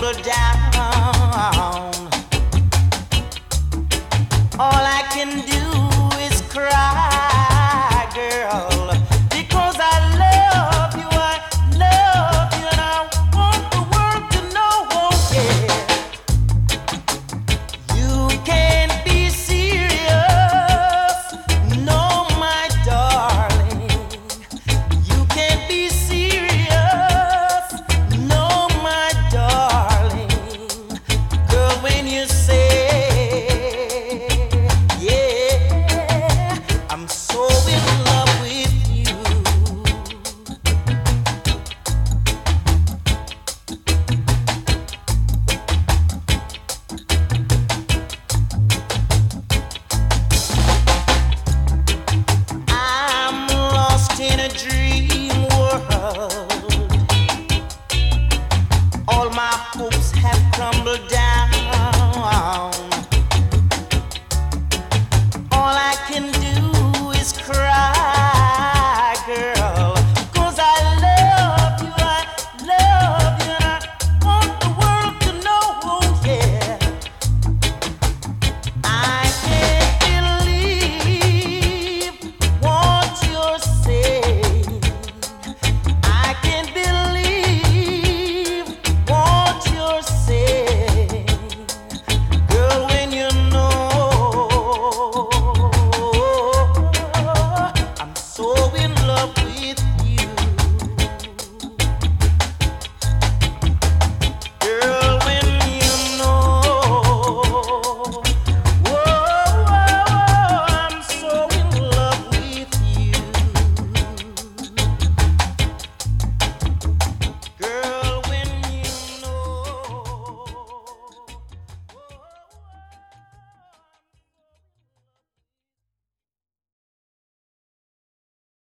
crumble down. All I can do is cry, girl, because I love you, and I want the world to know, oh yeah. You can't be serious, no, my darling. You can't be serious, no, my darling. Girl, when you say I'm so in love with you. I'm lost in a dream world. All my hopes have crumbled down.